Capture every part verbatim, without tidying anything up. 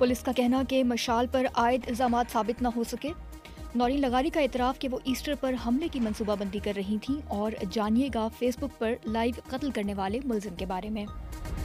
Police का कहना कि मशाल पर आयद इल्ज़ामात साबित न हो सके। नौरीन लगारी का इतराफ़ कि वो ईस्टर पर हमले की मनसूबाबंदी कर रही थीं। और जानिएगा फेसबुक पर लाइव कत्ल करने वाले मुलजिम के बारे में।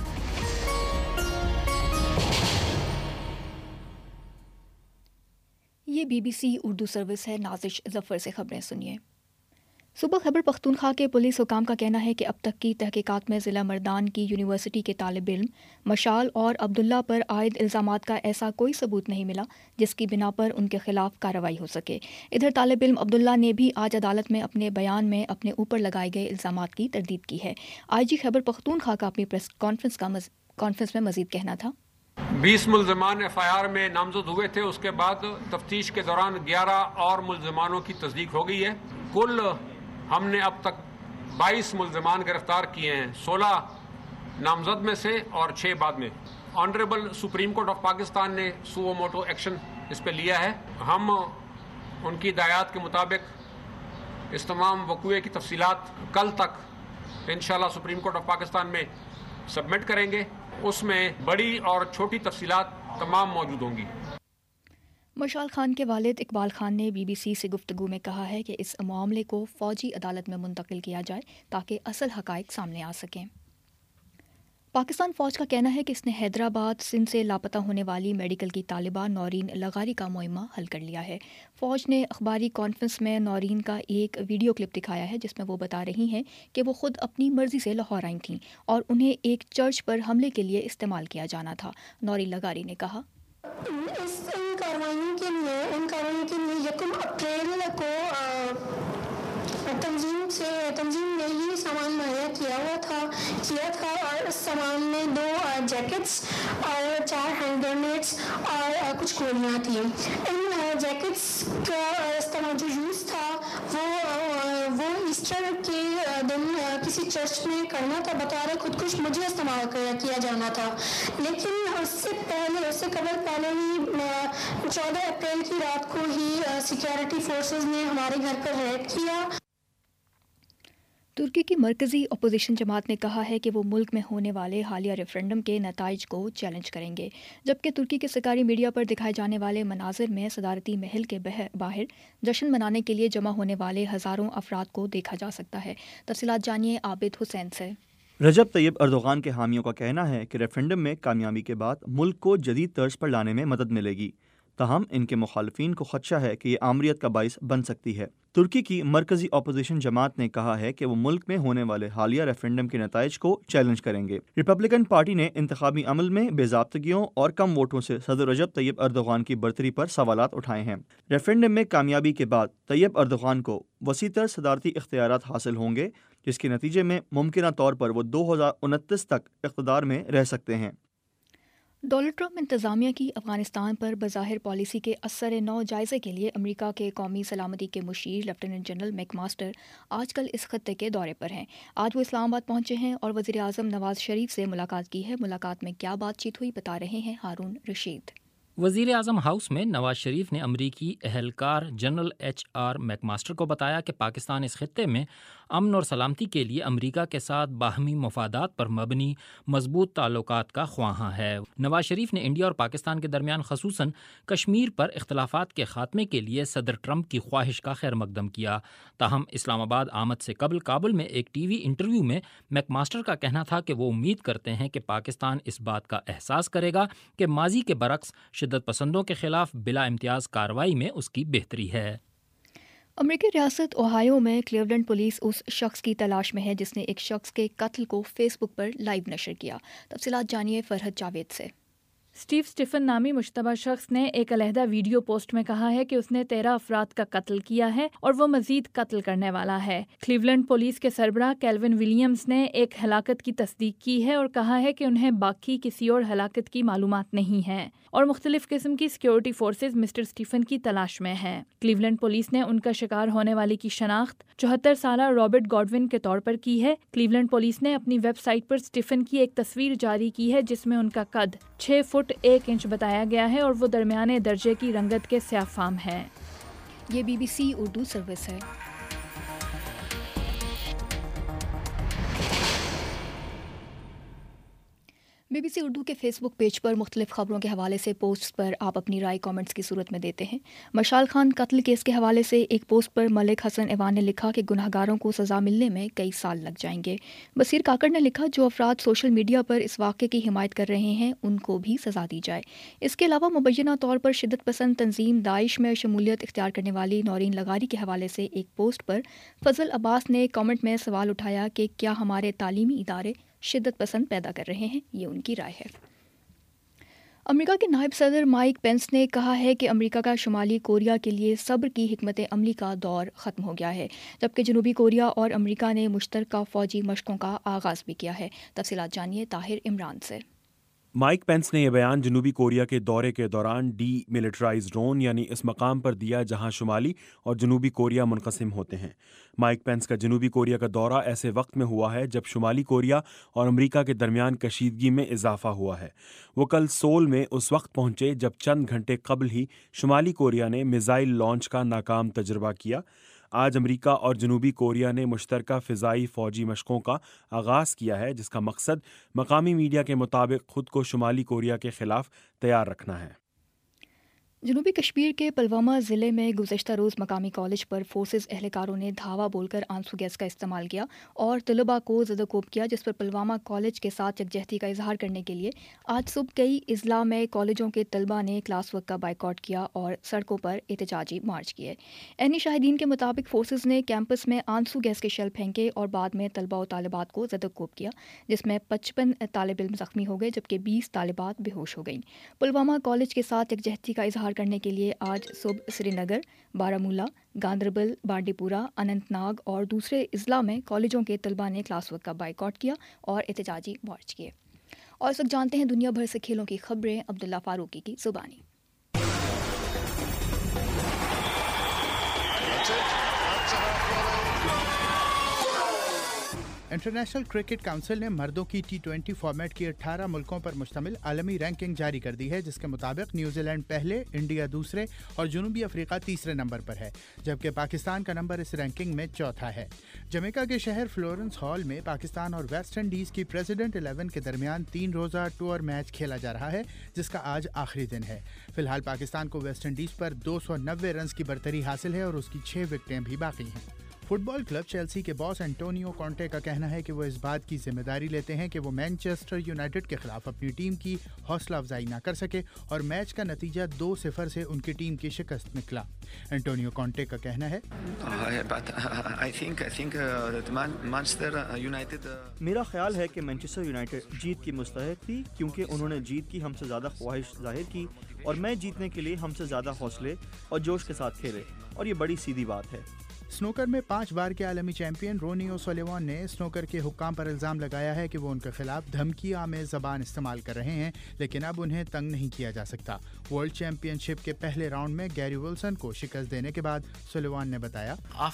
ये बीबीसी उर्दू सर्विस है। नाजिश जफ़र से खबरें सुनिए। सुबह खैबर पख्तूनख्वा के पुलिस हुकाम का कहना है कि अब तक की तहकीकात में ज़िला मर्दान की यूनिवर्सिटी के तालिब इल्म मशाल और अब्दुल्ला पर आयद इल्ज़ामात का ऐसा कोई सबूत नहीं मिला जिसकी बिना पर उनके खिलाफ कार्रवाई हो सके। इधर तालिब इल्म अब्दुल्ला ने भी आज अदालत में अपने बयान में अपने ऊपर लगाए गए इल्ज़ामात की तरदीद की है। आई जी खैबर पख्तूनख्वा का अपनी प्रेस कॉन्फ्रेंस का कॉन्फ्रेंस में मज़ीद कहना था। बीस मुल्ज़मान एफ आई आर में नामजद हुए थे। उसके बाद तफ्तीश के दौरान ग्यारह और मुल्ज़मानों की तस्दीक हो गई है। कुल हमने अब तक बाईस मुल्ज़मान गिरफ्तार किए हैं, सोलह नामजद में से और छः बाद में। Honourable supreme court of Pakistan ने सुओ मोटो एक्शन इस पर लिया है। हम उनकी हिदायत के मुताबिक इस तमाम वक़ूए की तफसीलात कल तक इंशाअल्लाह सुप्रीम कोर्ट ऑफ पाकिस्तान में सबमिट करेंगे। उसमें बड़ी और छोटी तफसीलात तमाम मौजूद होंगी। मशाल खान के वालिद इकबाल खान ने बीबीसी से गुफ्तगू में कहा है कि इस मामले को फ़ौजी अदालत में मुंतकिल किया जाए ताकि असल हक़ाइक़ सामने आ सकें। पाकिस्तान फ़ौज का कहना है कि इसने हैदराबाद सिंध से लापता होने वाली मेडिकल की तालिबा नौरीन लगारी का मुहिम्मा हल कर लिया है। फ़ौज ने अखबारी कॉन्फ्रेंस में नौरीन का एक वीडियो क्लिप दिखाया है जिसमें वो बता रही हैं कि वो खुद अपनी मर्ज़ी से लाहौर आई थीं और उन्हें एक चर्च पर हमले के लिए इस्तेमाल किया जाना था। नौरीन लगारी ने कहा, इस इन कार्रवाइयों के लिए इन कार्रवाइयों के लिए यकम अप्रैल को तंजीम से तंजीम ने ये सामान मुहैया किया हुआ था किया था और इस सामान में दो जैकेट्स और चार हैंड ग्रेनेड्स और कुछ गोलियाँ थी। इन जैकेट्स का इस्तेमाल जो यूज़ था वो वो ईस्टर के दिन किसी चर्च में करना था। बता रहे खुद कुछ मुझे इस्तेमाल किया जाना था, लेकिन उससे पहले उससे कबल पहले ही चौदह अप्रैल की रात को ही सिक्योरिटी फोर्सेस ने हमारे घर पर रेड किया। तुर्की की मरकज़ी अपोजिशन जमात ने कहा है कि वो मुल्क में होने वाले हालिया रेफरेंडम के नताइज को चैलेंज करेंगे, जबकि तुर्की के सरकारी मीडिया पर दिखाए जाने वाले मनाजिर में सदारती महल के बाहर जश्न मनाने के लिए जमा होने वाले हज़ारों अफराद को देखा जा सकता है। तफसीलात जानिए आबिद हुसैन से। रजब तैयब अर्दोगान के हामियों का कहना है कि रेफरेंडम में कामयाबी के बाद मुल्क को जदीद तर्ज पर लाने में मदद मिलेगी, ताहम इनके मुखालफिन को खदशा है कि ये आमरीत का बाइस बन सकती है। तुर्की की मरकजी अपोजिशन जमात ने कहा है कि वो मुल्क में होने वाले हालिया रेफरेंडम के नताइज को चैलेंज करेंगे। रिपब्लिकन पार्टी ने इंतखाबी अमल में बेज़ाब्तगियों और कम वोटों से सदर रजब तैयब अर्दोगान की बर्तरी पर सवालात उठाए हैं। रेफरेंडम में कामयाबी के बाद तैयब अर्दोगान को वसीतर सदारती इख्तियारात हासिल होंगे, जिसके नतीजे में मुमकिना तौर पर वो दो हज़ार उनतीस तक इक़्तिदार में रह सकते हैं। डोनाल्ड ट्रंप इंतज़ामिया की अफ़गानिस्तान पर बज़ाहिर पॉलिसी के असर नौ जायज़े के लिए अमेरिका के कौमी सलामती के मुशीर लेफ्टिनेंट जनरल मैकमास्टर आजकल इस खत्ते के दौरे पर हैं। आज वो इस्लामाबाद पहुंचे हैं और वज़ीर आज़म नवाज़ शरीफ से मुलाकात की है। मुलाकात में क्या बातचीत हुई बता रहे हैं हारून रशीद। वज़ीर आज़म हाउस में नवाज शरीफ ने अमरीकी अहलकार जनरल एच आर मैकमास्टर को बताया कि पाकिस्तान इस खत्ते में अमन और सलामती के लिए अमरीका के साथ बाहमी मफादात पर मबनी मजबूत ताल्लुकात का ख्वाहां है। नवाज शरीफ ने इंडिया और पाकिस्तान के दरमियान खसूसन कश्मीर पर इख्तलाफात के खात्मे के लिए सदर ट्रंप की ख्वाहिश का खैर मकदम किया। ताहम इस्लामाबाद आमद से कबल काबुल में एक टी वी इंटरव्यू में मैकमास्टर का कहना था कि वो उम्मीद करते हैं कि पाकिस्तान इस बात का एहसास करेगा कि माजी के बरक्स शिद्दत पसंदों के खिलाफ बिला इम्तियाज कार्रवाई में उसकी बेहतरी है। अमेरिकी रियासत ओहायो में क्लीवलैंड पुलिस उस शख्स की तलाश में है जिसने एक शख्स के कत्ल को फेसबुक पर लाइव नशर किया। तफसीलात जानिए फरहद जावेद से। स्टीव स्टिफन नामी मुश्तबा शख्स ने एक अलहदा वीडियो पोस्ट में कहा है कि उसने तेरह अफराद का कत्ल किया है और वो मजीद कत्ल करने वाला है। क्लीवलैंड पुलिस के सरबराह कैल्विन विलियम्स ने एक हलाकत की तस्दीक की है और कहा है कि उन्हें बाकी किसी और हलाकत की मालूमात नहीं है और मुख्तलिफ किस्म की सिक्योरिटी फोर्सेज मिस्टर स्टीफन की तलाश में हैं। क्लीवलैंड पुलिस ने उनका शिकार होने वाले की शनाख्त चौहत्तर साला रॉबर्ट गॉडविन के तौर पर की है। क्लीवलैंड पुलिस ने अपनी वेबसाइट पर स्टीफन की एक तस्वीर जारी की है जिसमें उनका कद छह फुट एक इंच बताया गया है और वो दरमियाने दर्जे की रंगत के स्याफाम है। ये बीबीसी उर्दू सर्विस है। بی بی سی اردو کے فیس بک پیج پر مختلف خبروں کے حوالے سے پوسٹ پر آپ اپنی رائے کامنٹس کی صورت میں دیتے ہیں۔ مشال خان قتل کیس کے حوالے سے ایک پوسٹ پر ملک حسن ایوان نے لکھا کہ گناہ گاروں کو سزا ملنے میں کئی سال لگ جائیں گے۔ بصیر کاکڑ نے لکھا جو افراد سوشل میڈیا پر اس واقعے کی حمایت کر رہے ہیں ان کو بھی سزا دی جائے۔ اس کے علاوہ مبینہ طور پر شدت پسند تنظیم داعش میں شمولیت اختیار کرنے والی نورین لغاری کے حوالے سے ایک پوسٹ پر فضل عباس نے کامنٹ میں سوال اٹھایا کہ کیا ہمارے تعلیمی ادارے شدت پسند پیدا کر رہے ہیں؟ یہ ان کی رائے ہے۔ امریکہ کے نائب صدر مائک پینس نے کہا ہے کہ امریکہ کا شمالی کوریا کے لیے صبر کی حکمت عملی کا دور ختم ہو گیا ہے، جبکہ جنوبی کوریا اور امریکہ نے مشترکہ فوجی مشقوں کا آغاز بھی کیا ہے۔ تفصیلات جانیے طاہر عمران سے۔ مائک پینس نے یہ بیان جنوبی کوریا کے دورے کے دوران ڈی ملٹرائزڈ زون یعنی اس مقام پر دیا جہاں شمالی اور جنوبی کوریا منقسم ہوتے ہیں۔ مائک پینس کا جنوبی کوریا کا دورہ ایسے وقت میں ہوا ہے جب شمالی کوریا اور امریکہ کے درمیان کشیدگی میں اضافہ ہوا ہے۔ وہ کل سول میں اس وقت پہنچے جب چند گھنٹے قبل ہی شمالی کوریا نے میزائل لانچ کا ناکام تجربہ کیا۔ آج امریکہ اور جنوبی کوریا نے مشترکہ فضائی فوجی مشقوں کا آغاز کیا ہے، جس کا مقصد مقامی میڈیا کے مطابق خود کو شمالی کوریا کے خلاف تیار رکھنا ہے۔ جنوبی کشمیر کے پلوامہ ضلع میں گزشتہ روز مقامی کالج پر فورسز اہلکاروں نے دھاوا بول کر آنسو گیس کا استعمال کیا اور طلباء کو زدوکوب کیا، جس پر پلوامہ کالج کے ساتھ یکجہتی کا اظہار کرنے کے لیے آج صبح کئی اضلاع میں کالجوں کے طلباء نے کلاس ورک کا بائیکاٹ کیا اور سڑکوں پر احتجاجی مارچ کیے۔ عینی شاہدین کے مطابق فورسز نے کیمپس میں آنسو گیس کے شیل پھینکے اور بعد میں طلباء و طالبات کو زدوکوب کیا، جس میں پچپن طالب علم زخمی ہو گئے جبکہ بیس طالبات بے ہوش ہو گئیں۔ پلوامہ کالج کے ساتھ یکجہتی کا اظہار کرنے کے لیے آج صبح سری نگر، بارامولہ، گاندربل، بانڈی پورہ، اننت ناگ اور دوسرے اضلاع میں کالجوں کے طلباء نے کلاس ورک کا بائیکاٹ کیا اور احتجاجی مارچ کیے۔ اور اس وقت جانتے ہیں دنیا بھر سے کھیلوں کی خبریں عبداللہ فاروقی کی زبانی۔ انٹرنیشنل کرکٹ کونسل نے مردوں کی ٹی ٹوینٹی فارمیٹ کی اٹھارہ ملکوں پر مشتمل عالمی رینکنگ جاری کر دی ہے، جس کے مطابق نیوزی لینڈ پہلے، انڈیا دوسرے اور جنوبی افریقہ تیسرے نمبر پر ہے، جبکہ پاکستان کا نمبر اس رینکنگ میں چوتھا ہے۔ جمیکا کے شہر فلورنس ہال میں پاکستان اور ویسٹ انڈیز کی پریزیڈنٹ الیون کے درمیان تین روزہ ٹور میچ کھیلا جا رہا ہے، جس کا آج آخری دن ہے۔ فی الحال پاکستان کو ویسٹ انڈیز پر دو سو نوے رنز کی برتری حاصل ہے اور اس کی چھ وکٹیں بھی باقی ہیں۔ فٹ بال کلب چیلسی کے باس انٹونیو کانٹے کا کہنا ہے کہ وہ اس بات کی ذمہ داری لیتے ہیں کہ وہ مینچسٹر یونائیٹڈ کے خلاف اپنی ٹیم کی حوصلہ افزائی نہ کر سکے اور میچ کا نتیجہ دو صفر سے ان کی ٹیم کی شکست نکلا۔ انٹونیو کانٹے کا کہنا ہے میرا خیال ہے کہ مینچسٹر یونائیٹڈ جیت کی مستحق تھی کیونکہ انہوں نے جیت کی ہم سے زیادہ خواہش ظاہر کی اور میں جیتنے کے لیے ہم سے زیادہ حوصلے اور جوش کے ساتھ کھیلے اور یہ بڑی سیدھی بات ہے۔ سنوکر میں پانچ بار کے عالمی چیمپئن رونی اوسولیوان نے سنوکر کے حکام پر الزام لگایا ہے کہ وہ ان کے خلاف دھمکی آمیز زبان استعمال کر رہے ہیں، لیکن اب انہیں تنگ نہیں کیا جا سکتا۔ ورلڈ چیمپئن شپ کے پہلے راؤنڈ میں گیری ولسن کو شکست دینے کے بعد سولیوان نے بتایا،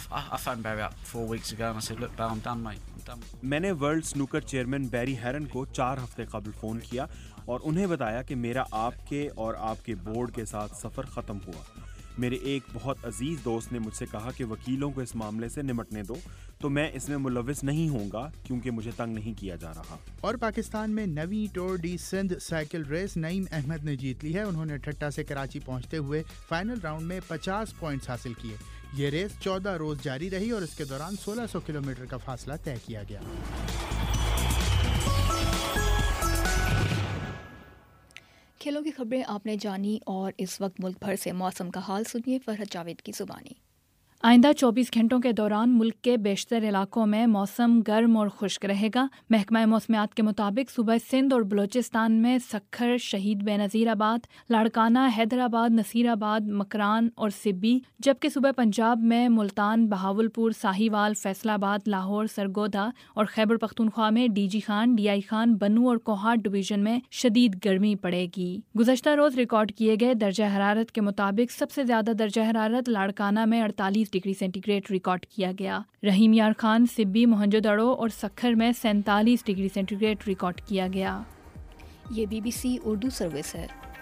میں نے ورلڈ سنوکر چیئرمین بیری ہیرن کو چار ہفتے قبل فون کیا اور انہیں بتایا کہ میرا آپ کے اور آپ کے بورڈ کے ساتھ سفر ختم ہوا۔ میرے ایک بہت عزیز دوست نے مجھ سے کہا کہ وکیلوں کو اس معاملے سے نمٹنے دو، تو میں اس میں ملوث نہیں ہوں گا کیونکہ مجھے تنگ نہیں کیا جا رہا۔ اور پاکستان میں نویں tour de Sindh cycle race Naeem Ahmed نے جیت لی ہے۔ انہوں نے ٹھٹا سے کراچی پہنچتے ہوئے فائنل راؤنڈ میں پچاس پوائنٹس حاصل کیے۔ یہ ریس چودہ روز جاری رہی اور اس کے دوران سولہ سو کلومیٹر کا فاصلہ طے کیا گیا۔ کھیلوں کی خبریں آپ نے جانی اور اس وقت ملک بھر سے موسم کا حال سنیے فرحت جاوید کی زبانی۔ آئندہ چوبیس گھنٹوں کے دوران ملک کے بیشتر علاقوں میں موسم گرم اور خشک رہے گا۔ محکمہ موسمیات کے مطابق صوبہ سندھ اور بلوچستان میں سکھر، شہید بے نظیر آباد، لاڑکانہ، حیدرآباد، نصیر آباد، مکران اور سبی، جبکہ صوبہ پنجاب میں ملتان، بہاولپور، ساہیوال، فیصل آباد، لاہور، سرگودا اور خیبر پختونخوا میں D G Khan, D I Khan, Bannu اور کوہاٹ ڈویژن میں شدید گرمی پڑے گی۔ گزشتہ روز ریکارڈ کیے گئے درجہ حرارت کے مطابق سب سے زیادہ درجہ حرارت لاڑکانہ میں اڑتالیس ڈگری سینٹی گریڈ ریکارڈ کیا گیا۔ رحیم یار خان، سبی، موہنجو دڑو اور سکھر میں سینتالیس ڈگری سینٹی گریڈ ریکارڈ کیا گیا۔ یہ B B C Urdu service ہے۔